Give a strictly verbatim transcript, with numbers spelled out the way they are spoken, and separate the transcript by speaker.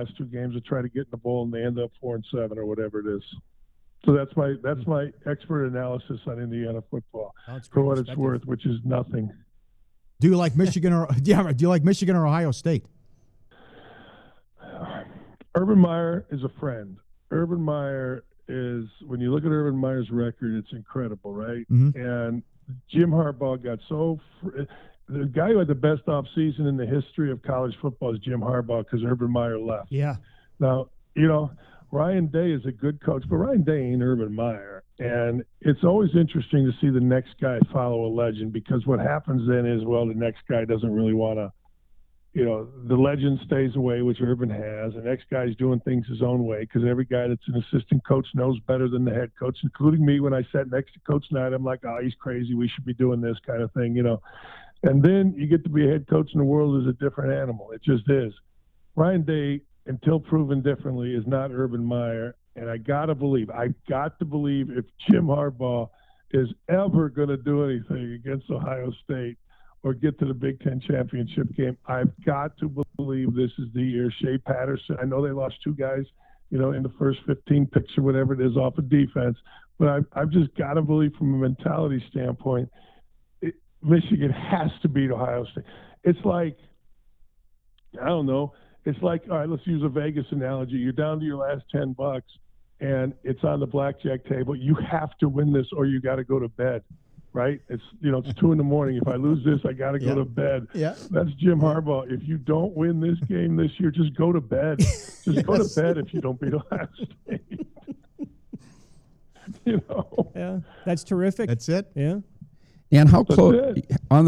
Speaker 1: last two games to try to get in the bowl, and they end up four and seven or whatever it is. So that's my that's my expert analysis on Indiana football for what it's worth, which is nothing.
Speaker 2: Do you like Michigan or yeah? Do you like Michigan or Ohio State?
Speaker 1: Urban Meyer is a friend. Urban Meyer is, when you look at Urban Meyer's record, it's incredible, right?
Speaker 2: Mm-hmm.
Speaker 1: And Jim Harbaugh got so fr- the guy who had the best offseason in the history of college football is Jim Harbaugh because Urban Meyer left.
Speaker 2: Yeah.
Speaker 1: Now, you know, Ryan Day is a good coach, but Ryan Day ain't Urban Meyer. And it's always interesting to see the next guy follow a legend, because what happens then is, well, the next guy doesn't really want to, you know, the legend stays away, which Urban has. The next guy's doing things his own way, because every guy that's an assistant coach knows better than the head coach, including me. When I sat next to Coach Knight, I'm like, oh, he's crazy. We should be doing this kind of thing, you know. And then you get to be a head coach in the world is a different animal. It just is. Ryan Day, until proven differently, is not Urban Meyer. And I got to believe, I got to believe if Jim Harbaugh is ever going to do anything against Ohio State or get to the Big Ten championship game, I've got to believe this is the year. Shea Patterson, I know they lost two guys, you know, in the first fifteen picks or whatever it is off of defense, but I've, I've just got to believe from a mentality standpoint, it, Michigan has to beat Ohio State. It's like, I don't know, it's like, all right, let's use a Vegas analogy. You're down to your last ten bucks and it's on the blackjack table. You have to win this or you got to go to bed. Right? It's, you know, it's two in the morning. If I lose this, I got to go
Speaker 2: yeah.
Speaker 1: to bed.
Speaker 2: Yeah.
Speaker 1: That's Jim Harbaugh. If you don't win this game this year, just go to bed. Just yes. go to bed if you don't beat Ohio State. You know?
Speaker 3: Yeah. That's terrific.
Speaker 2: That's it.
Speaker 3: Yeah.
Speaker 4: And how close on the